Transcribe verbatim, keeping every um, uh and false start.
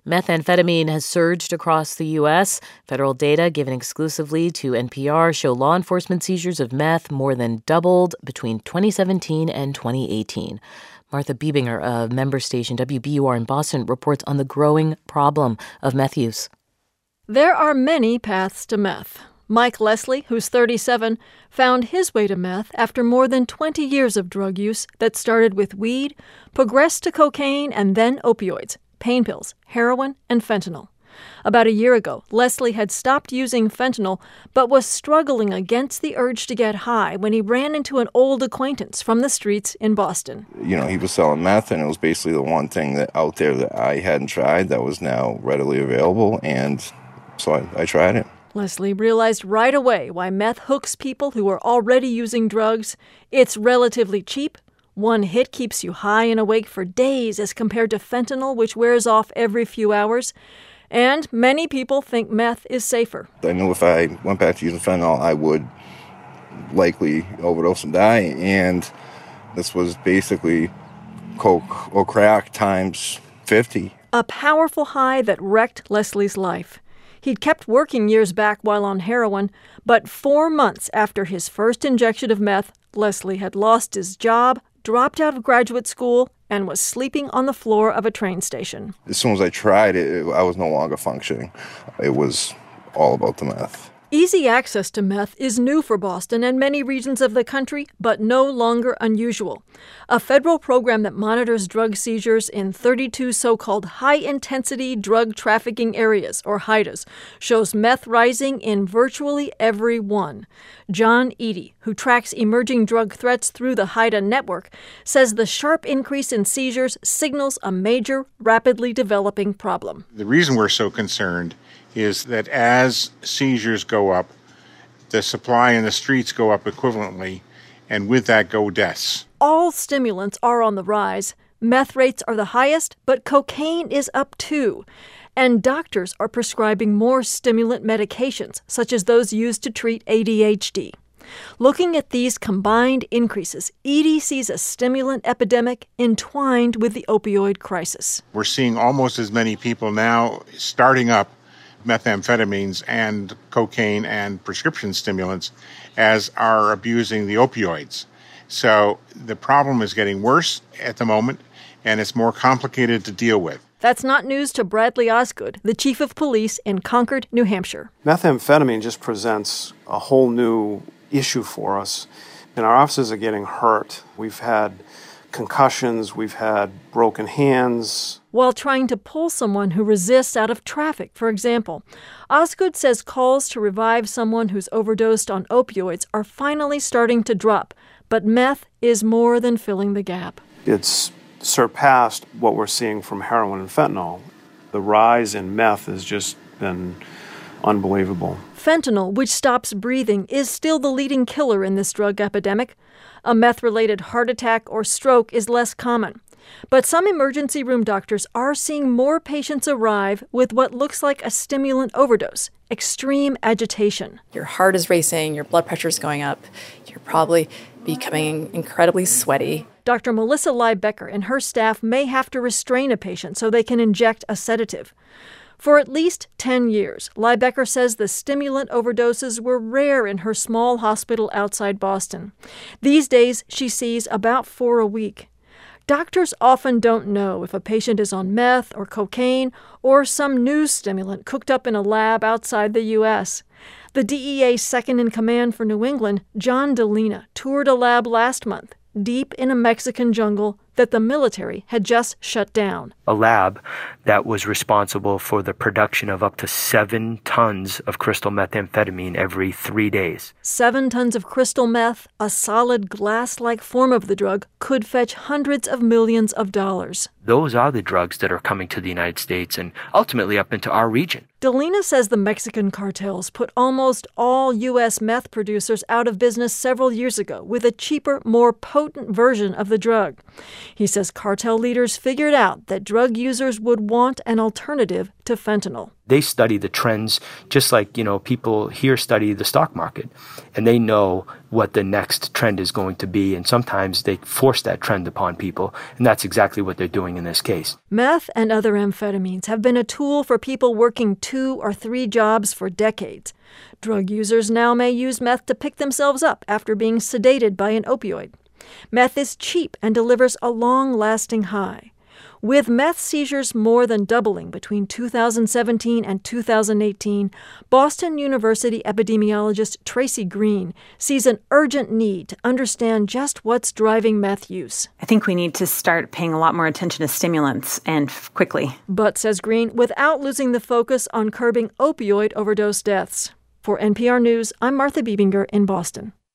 Methamphetamine has surged across the U S. Federal data given exclusively to N P R show law enforcement seizures of meth more than doubled between twenty seventeen and twenty eighteen. Martha Biebinger of member station W B U R in Boston reports on the growing problem of meth use. There are many paths to meth. Mike Leslie, who's thirty-seven, found his way to meth after more than twenty years of drug use that started with weed, progressed to cocaine, and then opioids, pain pills, heroin, and fentanyl. About a year ago, Leslie had stopped using fentanyl but was struggling against the urge to get high when he ran into an old acquaintance from the streets in Boston. You know, he was selling meth, and it was basically the one thing that out there that I hadn't tried that was now readily available, and so I, I tried it. Leslie realized right away why meth hooks people who are already using drugs. It's relatively cheap. One hit keeps you high and awake for days as compared to fentanyl, which wears off every few hours. And many people think meth is safer. I knew if I went back to using fentanyl, I would likely overdose and die. And this was basically coke or crack times fifty. A powerful high that wrecked Leslie's life. He'd kept working years back while on heroin, but four months after his first injection of meth, Leslie had lost his job, dropped out of graduate school, and was sleeping on the floor of a train station. As soon as I tried it, I was no longer functioning. It was all about the meth. Easy access to meth is new for Boston and many regions of the country, but no longer unusual. A federal program that monitors drug seizures in thirty-two so-called high-intensity drug trafficking areas, or HIDAs, shows meth rising in virtually every one. John Eady, who tracks emerging drug threats through the HIDA network, says the sharp increase in seizures signals a major, rapidly developing problem. The reason we're so concerned is that as seizures go up, the supply in the streets go up equivalently, and with that go deaths. All stimulants are on the rise. Meth rates are the highest, but cocaine is up too. And doctors are prescribing more stimulant medications, such as those used to treat A D H D. Looking at these combined increases, Eady sees a stimulant epidemic entwined with the opioid crisis. We're seeing almost as many people now starting up methamphetamines and cocaine and prescription stimulants as are abusing the opioids. So the problem is getting worse at the moment, and it's more complicated to deal with. That's not news to Bradley Osgood, the chief of police in Concord, New Hampshire. Methamphetamine just presents a whole new issue for us, and our officers are getting hurt. We've had concussions, we've had broken hands. While trying to pull someone who resists out of traffic, for example. Osgood says calls to revive someone who's overdosed on opioids are finally starting to drop, but meth is more than filling the gap. It's surpassed what we're seeing from heroin and fentanyl. The rise in meth has just been unbelievable. Fentanyl, which stops breathing, is still the leading killer in this drug epidemic. A meth-related heart attack or stroke is less common. But some emergency room doctors are seeing more patients arrive with what looks like a stimulant overdose, extreme agitation. Your heart is racing, your blood pressure is going up, you're probably becoming incredibly sweaty. Doctor Melissa Liebecker and her staff may have to restrain a patient so they can inject a sedative. For at least ten years, Liebecker says the stimulant overdoses were rare in her small hospital outside Boston. These days, she sees about four a week. Doctors often don't know if a patient is on meth or cocaine or some new stimulant cooked up in a lab outside the U S. The D E A second-in-command for New England, John DeLina, toured a lab last month, deep in a Mexican jungle that the military had just shut down. A lab that was responsible for the production of up to seven tons of crystal methamphetamine every three days. Seven tons of crystal meth, a solid glass-like form of the drug, could fetch hundreds of millions of dollars. Those are the drugs that are coming to the United States and ultimately up into our region. DeLina says the Mexican cartels put almost all U S meth producers out of business several years ago with a cheaper, more potent version of the drug. He says cartel leaders figured out that drug users would want an alternative to fentanyl. They study the trends just like, you know, people here study the stock market, and they know what the next trend is going to be, and sometimes they force that trend upon people, and that's exactly what they're doing in this case. Meth and other amphetamines have been a tool for people working two or three jobs for decades. Drug users now may use meth to pick themselves up after being sedated by an opioid. Meth is cheap and delivers a long-lasting high. With meth seizures more than doubling between two thousand seventeen and two thousand eighteen, Boston University epidemiologist Tracy Green sees an urgent need to understand just what's driving meth use. I think we need to start paying a lot more attention to stimulants, and quickly. But, says Green, without losing the focus on curbing opioid overdose deaths. For N P R News, I'm Martha Biebinger in Boston.